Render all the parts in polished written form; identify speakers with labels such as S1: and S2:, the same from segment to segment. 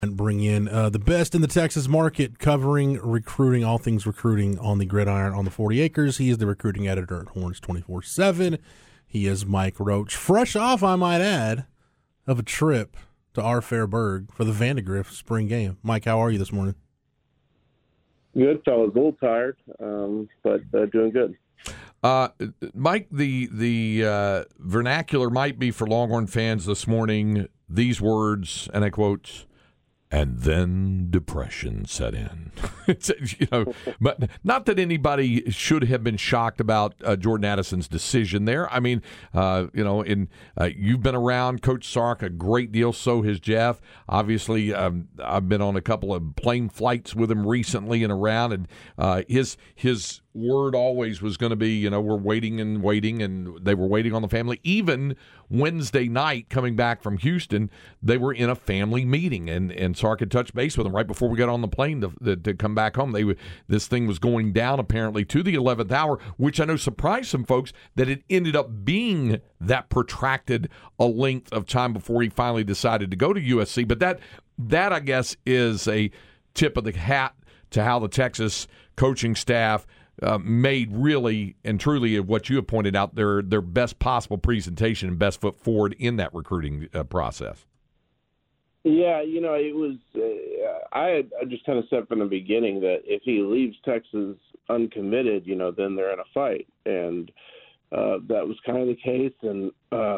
S1: And bring in the best in the Texas market, covering recruiting, all things recruiting on the gridiron on the 40 acres. He is the recruiting editor at Horns 24/7. He is Mike Roach, fresh off, I might add, of a trip to our Fairburg for the Vandegrift spring game. Mike, how are you this morning?
S2: Good, fellas. A little tired, but doing good.
S3: Mike, the vernacular might be for Longhorn fans this morning, these words, and I quote, "and then depression set in." But not that anybody should have been shocked about Jordan Addison's decision there. I mean, you've been around Coach Sark a great deal, so has Jeff. Obviously, I've been on a couple of plane flights with him recently and around, and his word always was going to be, we're waiting, and they were waiting on the family. Even Wednesday night, coming back from Houston, they were in a family meeting, and Sark had touched base with them right before we got on the plane to come back home. This thing was going down apparently to the 11th hour, which I know surprised some folks that it ended up being that protracted a length of time before he finally decided to go to USC. But that I guess is a tip of the hat to how the Texas coaching staff made really and truly of what you have pointed out their best possible presentation and best foot forward in that recruiting process.
S2: Yeah, it was. I just kind of said from the beginning that if he leaves Texas uncommitted, then they're in a fight, and that was kind of the case. And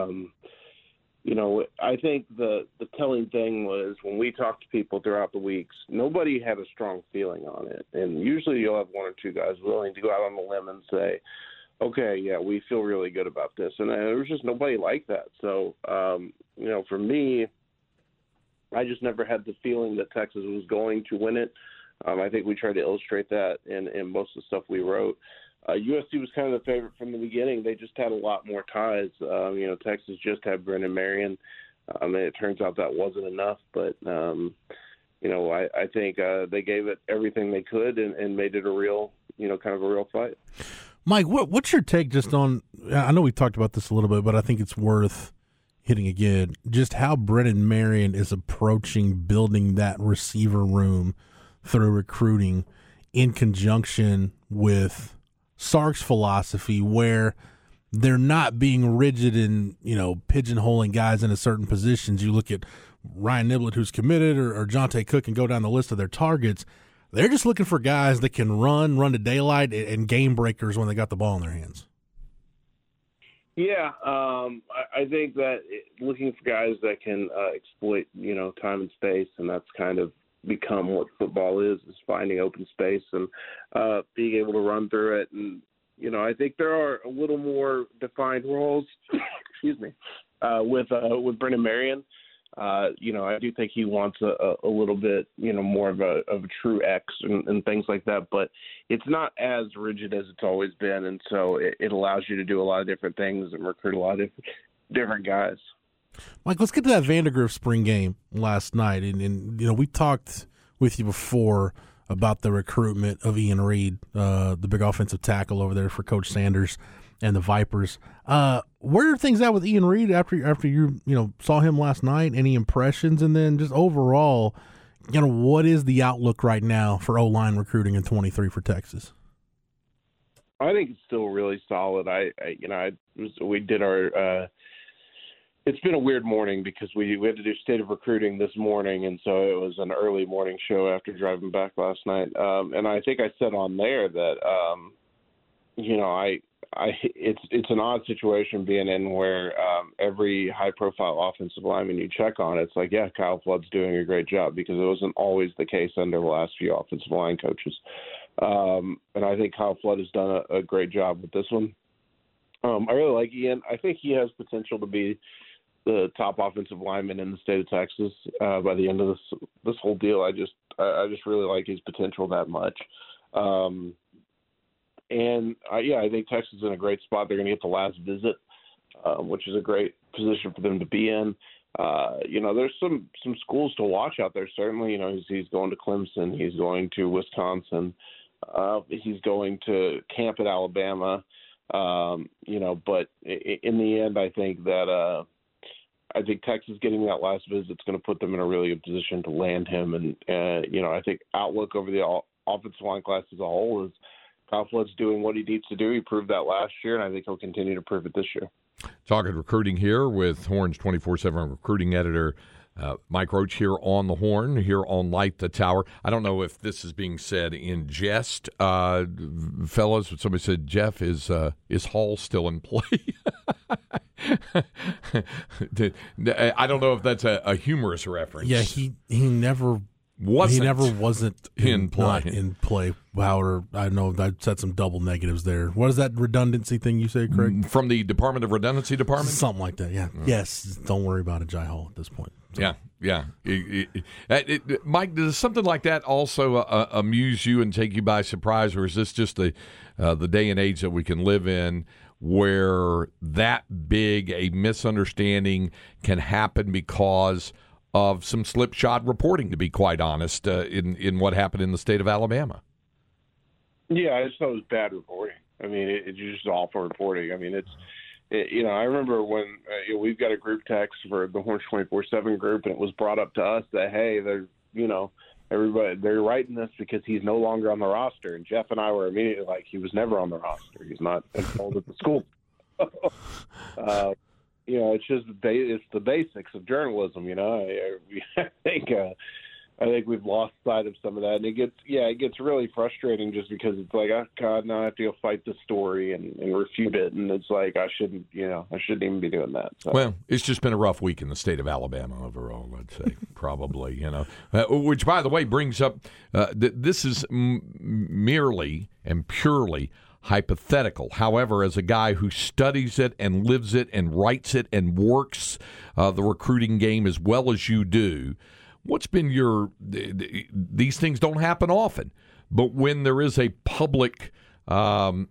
S2: I think the telling thing was when we talked to people throughout the weeks, nobody had a strong feeling on it. And usually you'll have one or two guys willing to go out on the limb and say, okay, yeah, we feel really good about this. And there was just nobody like that. So, for me, I just never had the feeling that Texas was going to win it. I think we tried to illustrate that in most of the stuff we wrote. USC was kind of the favorite from the beginning. They just had a lot more ties. Texas just had Brennan Marion. And it turns out that wasn't enough. But, I think they gave it everything they could and made it a real, kind of a real fight.
S1: Mike, what's your take just on – I know we talked about this a little bit, but I think it's worth hitting again, just how Brennan Marion is approaching building that receiver room through recruiting in conjunction with – Sark's philosophy, where they're not being rigid in, pigeonholing guys into certain positions. You look at Ryan Niblett, who's committed, or Jonte Cook, and go down the list of their targets. They're just looking for guys that can run to daylight, and game breakers when they got the ball in their hands.
S2: Yeah, I think that looking for guys that can exploit, time and space, and that's kind of become what football is finding open space and being able to run through it. And, I think there are a little more defined roles, excuse me, with Brennan Marion. I do think he wants a little bit, more of a true X and things like that, but it's not as rigid as it's always been. And so it allows you to do a lot of different things and recruit a lot of different guys.
S1: Mike, let's get to that Vandegrift spring game last night. And we talked with you before about the recruitment of Ian Reed, the big offensive tackle over there for Coach Sanders and the Vipers. Where are things at with Ian Reed after you saw him last night? Any impressions? And then just overall, what is the outlook right now for O-line recruiting in 23 for Texas?
S2: I think it's still really solid. We did our it's been a weird morning because we had to do state of recruiting this morning, and so it was an early morning show after driving back last night. And I think I said on there that, it's an odd situation being in where every high-profile offensive lineman you check on, it's like, yeah, Kyle Flood's doing a great job, because it wasn't always the case under the last few offensive line coaches. And I think Kyle Flood has done a great job with this one. I really like Ian. I think he has potential to be the top offensive lineman in the state of Texas by the end of this whole deal. I just really like his potential that much. I think Texas is in a great spot. They're going to get the last visit, which is a great position for them to be in. There's some schools to watch out there. Certainly, he's going to Clemson. He's going to Wisconsin. He's going to camp at Alabama. But in the end, I think that I think Texas getting that last visit is going to put them in a really good position to land him. And, I think outlook over the offensive line class as a whole is Kyle Flood's doing what he needs to do. He proved that last year, and I think he'll continue to prove it this year.
S3: Talking recruiting here with Horns 24/7 recruiting editor Mike Roach here on the Horn, here on Light the Tower. I don't know if this is being said in jest, fellas, but somebody said, Jeff, is Hall still in play? I don't know if that's a humorous reference.
S1: Yeah, he never wasn't in play. However, I know I said some double negatives there. What is that redundancy thing you say, Craig?
S3: From the Department of Redundancy Department?
S1: Something like that, yeah. Yes, don't worry about Jai Hall at this point. So.
S3: Yeah. Mike, does something like that also amuse you and take you by surprise, or is this just the day and age that we can live in where that big a misunderstanding can happen because of some slipshod reporting, to be quite honest, in what happened in the state of Alabama?
S2: Yeah, I just thought it was bad reporting. I mean, it's just awful reporting. I mean, I remember when we've got a group text for the Horns 24/7 group, and it was brought up to us that, hey, everybody, they're writing this because he's no longer on the roster. And Jeff and I were immediately like, he was never on the roster. He's not involved at the school. It's just it's the basics of journalism. I think we've lost sight of some of that, and it gets really frustrating just because it's like, oh God, now I have to go fight the story and refute it, and it's like I shouldn't even be doing that. So.
S3: Well, it's just been a rough week in the state of Alabama overall, I'd say, probably. Which, by the way, brings up this is merely and purely hypothetical. However, as a guy who studies it and lives it and writes it and works the recruiting game as well as you do, what's been these things don't happen often, but when there is a public, spat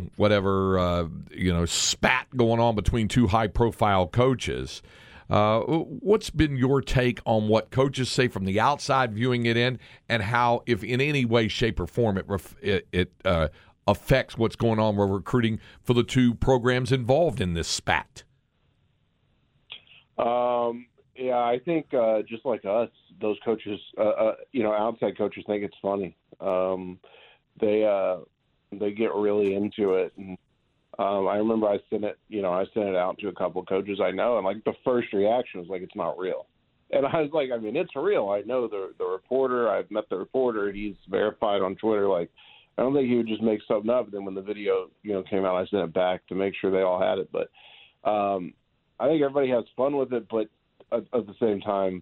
S3: going on between two high-profile coaches, what's been your take on what coaches say from the outside viewing it in, and how, if in any way, shape, or form, it affects what's going on with recruiting for the two programs involved in this spat?
S2: Yeah, I think just like us, those coaches, outside coaches think it's funny. They get really into it, and I remember I sent it out to a couple of coaches I know, and like the first reaction was like, it's not real. And I was like, I mean, it's real. I know the reporter. I've met the reporter. He's verified on Twitter. Like, I don't think he would just make something up. And then when the video, came out, I sent it back to make sure they all had it. But I think everybody has fun with it, but at the same time,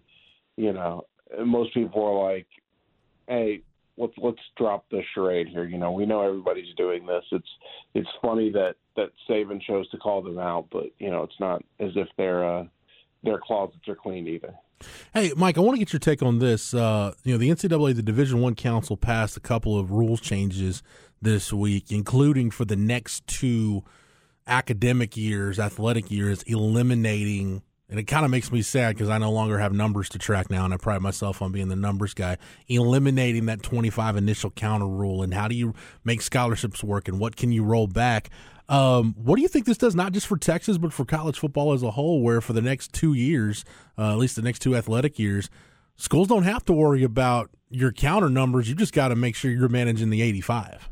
S2: most people are like, hey, let's drop the charade here. We know everybody's doing this. It's funny that Saban chose to call them out, but it's not as if their closets are clean either.
S1: Hey, Mike, I want to get your take on this. The NCAA, the Division I Council, passed a couple of rules changes this week, including for the next two academic years, athletic years, eliminating. And it kind of makes me sad because I no longer have numbers to track now, and I pride myself on being the numbers guy. Eliminating that 25 initial counter rule, and how do you make scholarships work, and what can you roll back? What do you think this does, not just for Texas, but for college football as a whole, where for the next 2 years, at least the next two athletic years, schools don't have to worry about your counter numbers. You just got to make sure you're managing the 85.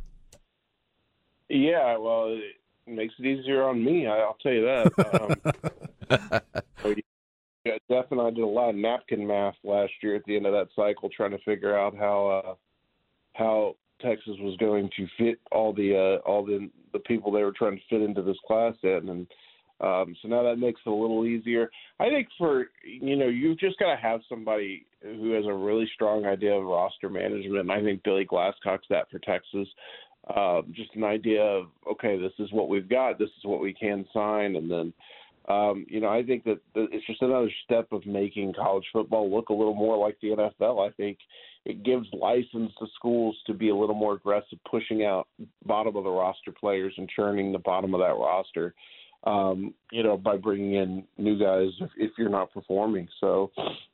S2: Yeah, well, it makes it easier on me, I'll tell you that. Jeff and I did a lot of napkin math last year at the end of that cycle, trying to figure out how Texas was going to fit all the people they were trying to fit into this class in, and so now that makes it a little easier. I think you've just got to have somebody who has a really strong idea of roster management, and I think Billy Glasscock's that for Texas. Just an idea of, okay, this is what we've got, this is what we can sign, and then I think that it's just another step of making college football look a little more like the NFL. I think it gives license to schools to be a little more aggressive, pushing out bottom of the roster players and churning the bottom of that roster, by bringing in new guys if you're not performing. So,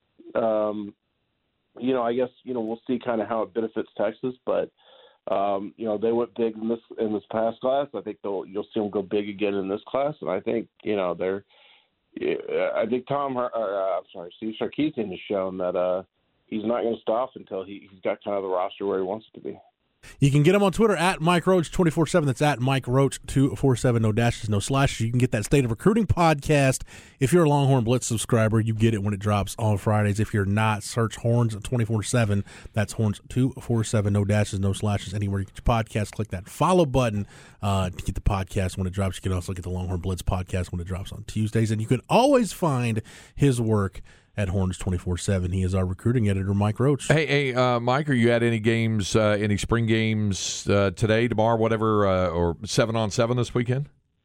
S2: I guess, we'll see kind of how it benefits Texas, but they went big in this past class. I think you'll see them go big again in this class, and I think Yeah, I think Steve Sarkisian has shown that he's not going to stop until he's got kind of the roster where he wants it to be.
S1: You can get him on Twitter at Mike Roach 24/7. That's at Mike Roach 247. No dashes, no slashes. You can get that State of Recruiting podcast. If you're a Longhorn Blitz subscriber, you get it when it drops on Fridays. If you're not, search Horns 24/7. That's Horns 247. No dashes, no slashes. Anywhere you get your podcast, click that follow button to get the podcast when it drops. You can also get the Longhorn Blitz podcast when it drops on Tuesdays. And you can always find his work at Horns 24/7. He is our recruiting editor, Mike Roach.
S3: Hey, Mike, are you at any games, any spring games today, tomorrow, whatever, or 7-on-7 this weekend?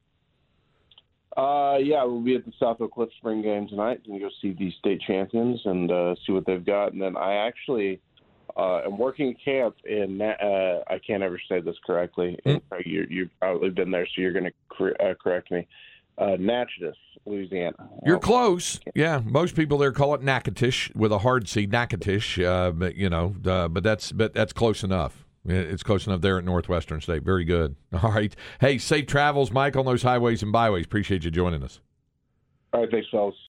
S2: Yeah, we'll be at the South Oak Cliff spring game tonight and go see the state champions and see what they've got. And then I actually am working camp in, I can't ever say this correctly. You've probably been there, so you're going to correct me. Natchitoches, Louisiana.
S3: You're close. Yeah, most people there call it Natchitoches with a hard C, Natchitoches. But that's close enough. It's close enough there at Northwestern State. Very good. All right. Hey, safe travels, Mike, on those highways and byways. Appreciate you joining us.
S2: All right, thanks, fellas.